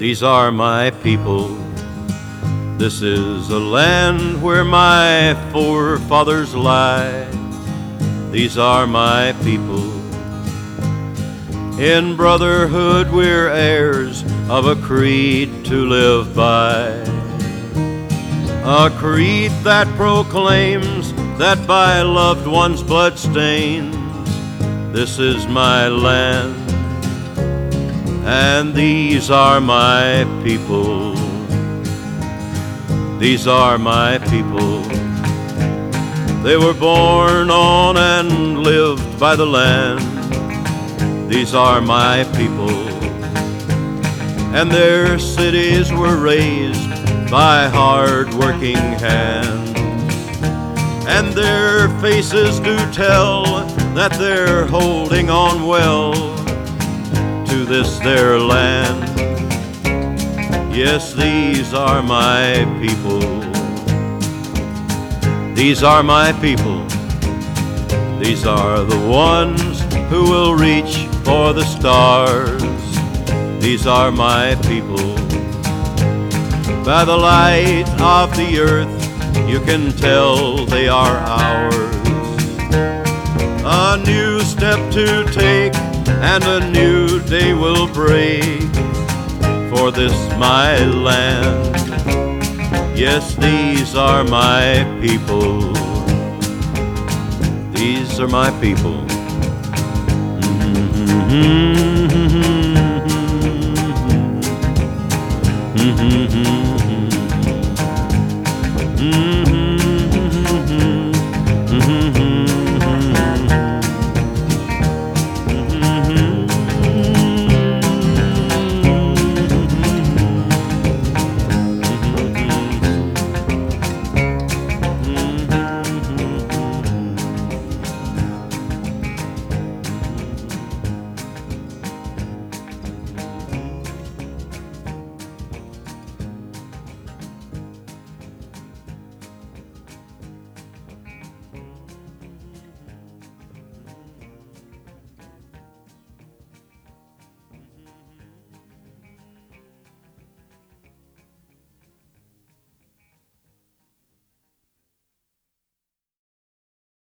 These are my people. This is a land where my forefathers lie. These are my people. In brotherhood we're heirs of a creed to live by, a creed that proclaims that by loved ones' blood stains this is my land, and these are my people. These are my people. They were born on and lived by the land. These are my people. And their cities were raised by hard-working hands, and their faces do tell that they're holding on well to this their land. Yes, these are my people. These are my people. These are the ones who will reach for the stars. These are my people. By the light of the earth you can tell they are ours. A new step to take and a new day will break for this my land. Yes, these are my people. These are my people. Mm-hmm.